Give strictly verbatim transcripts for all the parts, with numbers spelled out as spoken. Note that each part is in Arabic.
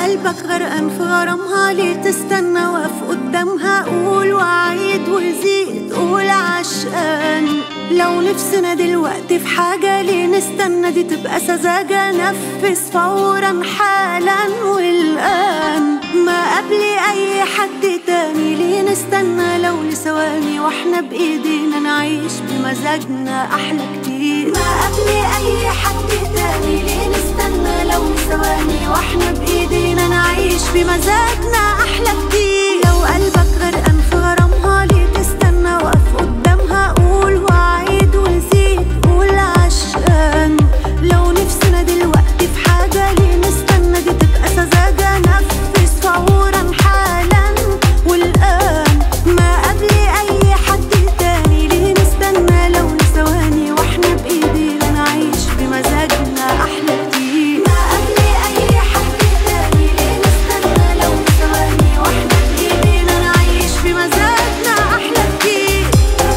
قلبك غرقان في غرامها ليه تستنى واقف قدامها؟ قول وعيد وزيد قول عشقان. لو نفسنا دلوقتي في حاجة ليه نستنى؟ دي تبقى سذاجة، نفذ فورا حالا والآن. ما قبل أي حد تاني ليه نستنى؟ لو لثواني واحنا بإيدينا نعيش بمزاجنا أحلى كتير. ما قبل أي حد تاني ليه نستنى؟ لو لثواني واحنا بإيدينا نعيش بمزاجنا أحلى كتير. لو قلبك غرقان في غرامها ليه تستنى واقف قدامها؟ قول وعيد وزيد قول عشقان. لو نفسنا دلوقتي في حاجة ليه نستنى؟ دي تبقى سذاجة، نفذ فورا حالا والآن. ما قبل أي حد تاني ليه نستنى؟ لو لثواني واحنا بإيدينا نعيش بمزاجنا أحلى كتير. ما قبل أي حد تاني ليه نستنى؟ لو لثواني واحنا بإيدينا نعيش بمزاجنا أحلى كتير.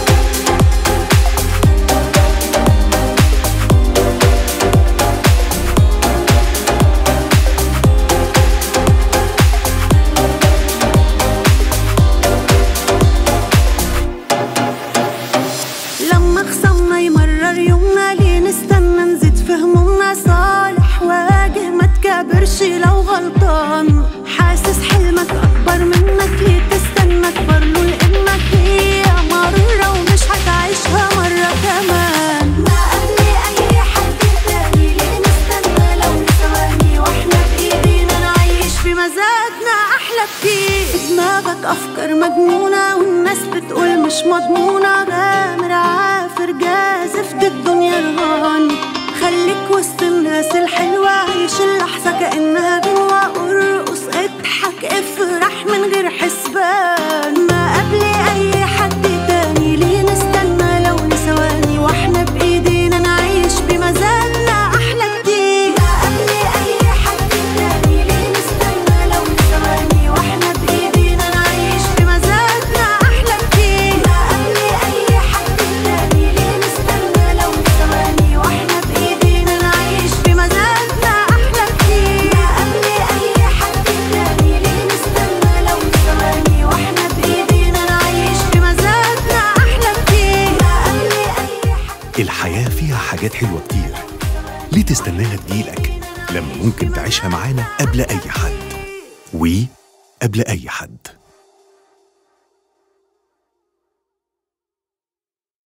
لما خصمنا يمرر يومنا ليه نستنى؟ نزيد في همومنا، صالح واجه ما تكابرش لو غلطان. حاسس حلمك أكبر منك ليه تستنى؟ اكبر له لإنك هي مرة ومش هتعيشها مرة كمان. ما قبل أي حد تاني ليه نستنى؟ لو لثواني واحنا بإيدينا نعيش بمزاجنا أحلى كتير. دماغك أفكار مجنونة والناس بتقول مش مضمونة، غامر عافر جازف دي الدنيا رهان. خليك وسط الناس الحلوة، عيش اللحظة كأنها غنوة، ارقص اضحك افرح من غير حسبان. ما قبل أي حد تاني ليه نستنى؟ لو لثواني واحنا بإيدينا نعيش بمزاجنا أحلى كتير. ما قبل أي حد تاني ليه نستنى؟ لو لثواني واحنا بإيدينا نعيش بمزاجنا أحلى كتير. ما قبل أي حد تاني ليه نستنى؟ لو لثواني واحنا بإيدينا نعيش بمزاجنا أحلى كتير. ما قبل أي حد تاني ليه نستنى؟ لو لثواني واحنا بإيدينا نعيش بمزاجنا أحلى كتير. ما قبل أي حد. الحياة فيها حاجات حلوة كتير، ليه تستناها تجيلك لما ممكن تعيشها معانا قبل أي حد؟ وي قبل أي حد.